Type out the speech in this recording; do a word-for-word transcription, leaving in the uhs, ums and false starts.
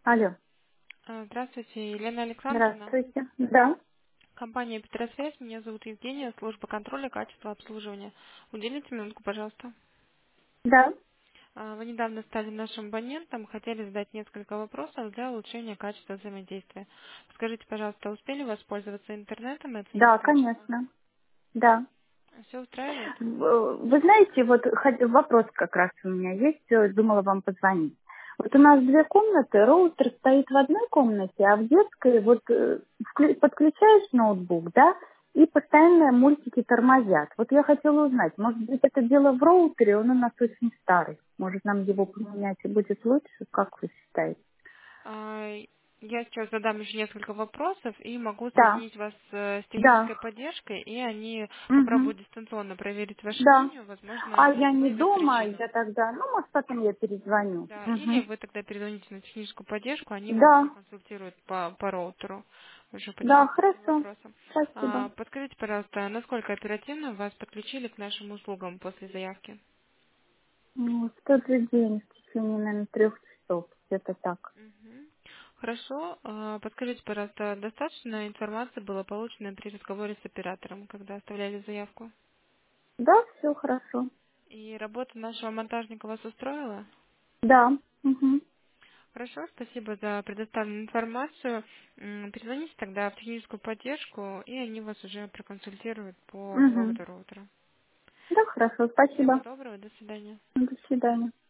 Алло, А, Здравствуйте, Елена Александровна. здравствуйте. Да, Компания Петросвязь. Меня зовут Евгения, служба контроля качества обслуживания. Уделите минутку, пожалуйста. да, А, Вы недавно стали нашим абонентом, хотели задать несколько вопросов для улучшения качества взаимодействия. Скажите, пожалуйста, успели воспользоваться интернетом и да, оценить качество? конечно, да. Все устраивает? В- Вы знаете, вот хот- вопрос как раз у меня есть, э, думала вам позвонить. Вот у нас две комнаты, роутер стоит в одной комнате, а в детской вот э, вклю- подключаешь ноутбук, да, и постоянно мультики тормозят. Вот я хотела узнать, может быть, это дело в роутере, он у нас очень старый. Может, нам его поменять и будет лучше? Как вы считаете? А, Я сейчас задам еще несколько вопросов и могу Да, соединить вас э, с да. технической поддержкой, и они Угу. попробуют дистанционно проверить вашу Да. линию, возможно, А я не выявят дома, причину. я тогда, ну, может, потом я перезвоню. Да, или Угу. вы тогда перезвоните на техническую поддержку, они вас Да, проконсультируют по, по роутеру уже по да, техническим хорошо. вопросам. Спасибо. А, подскажите, пожалуйста, насколько оперативно вас подключили к нашим услугам после заявки? Ну, в тот же день, в течение, наверное, трех часов. Где-то так. Мгм. Хорошо. А, подскажите, пожалуйста, достаточно информации было получено при разговоре с оператором, когда оставляли заявку? Да, все хорошо. И работа нашего монтажника вас устроила? Да. Угу. Хорошо, спасибо за предоставленную информацию. М, Перезвоните тогда в техническую поддержку, и они вас уже проконсультируют по Угу. поводу роутера. Да, хорошо, Всего спасибо. доброго, до свидания. До свидания.